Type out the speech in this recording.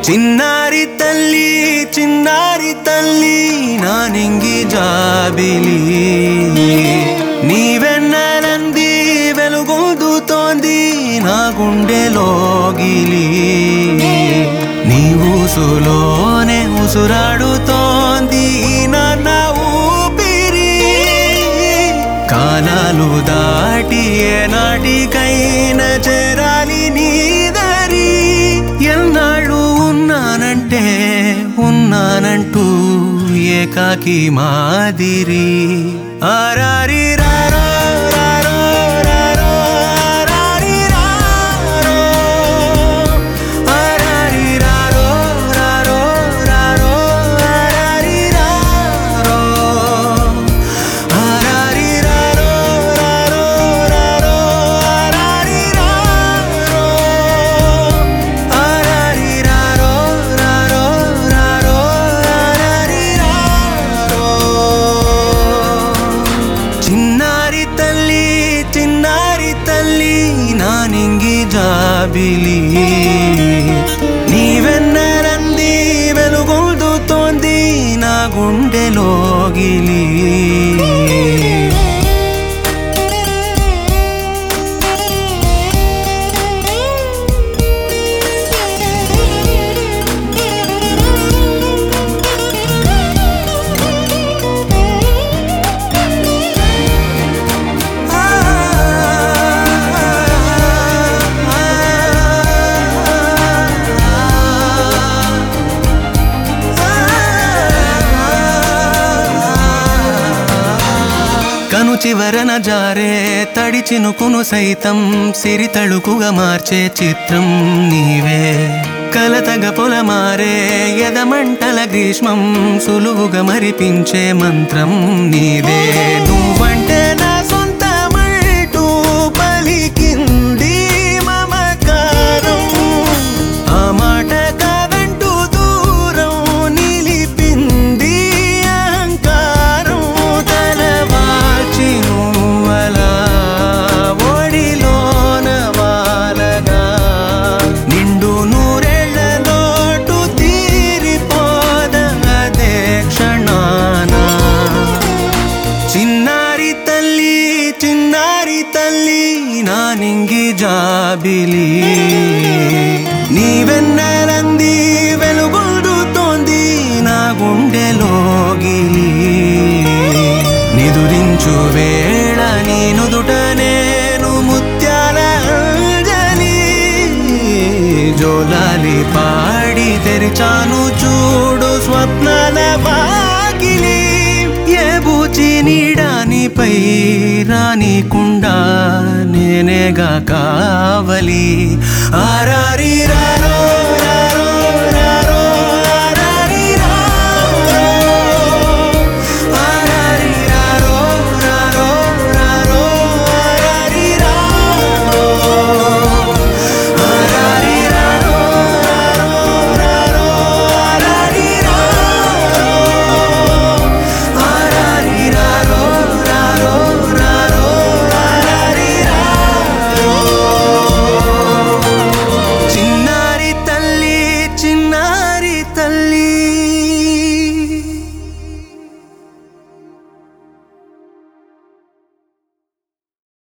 చిన్నారి తల్లి నానింగి జాబిలి నీవెన్నెలంది వెలుగొందుతోంది నా గుండెలోగిలి నీ ఊసులోనే ఉసురాడుతోంది నాన్న ఊపిరి కాలాలు దాటి ఏనాటికైనా చేరాలి నీ దరి ఎన్నాళ్ళు ఉన్నానంటూ ఏకాకి మాదిరి ఆరారి రారో రారో రారో ఆరారి రారో ఆరారి రారో రారో రారో ఆరారి రారో ఆరారి రారో రారో రారో ఆరారి రారో ఆరారి రారో రారో రారో ఆరారి రారో చిన్నారి తల్లి నానింగి జాబిలి నీవెన్నెలంది వెలుగొందుతోంది నా గుండెలోగిలి కను చివరన జారే తడి చినుకును సైతం సిరి తళుకుగా మార్చే చిత్రం నీవే కలతగ పొలమారే ఎదమంటల గ్రీష్మం సులువుగా మరిపించే మంత్రం నీదే నువ్వంటే నా సొంతమంటూ పలికింది మమకారం ఆ మాట కాదంటూ దూరం నిలిపింది అహంకారం తలవాల్చి నువ్వలా ఒడిలోన వాలగా నిండు నూరేళ్ల లోటు తీరిపోదదే క్షణాన చిన్నారి తల్లి నానింగి జాబిలి నీవెన్నెలంది వెలుగొందుతోంది నా గుండెలోగిలి నిదురించు వేళ నీ నుదుట నేను ముత్యాల అంజలి జోలాలి పాడి తెరిచాను చూడు స్వప్నాల వాకిలి ఏ బూచి నీడానిపై రానికుండా నేనేగా కావలి ఆరారి రా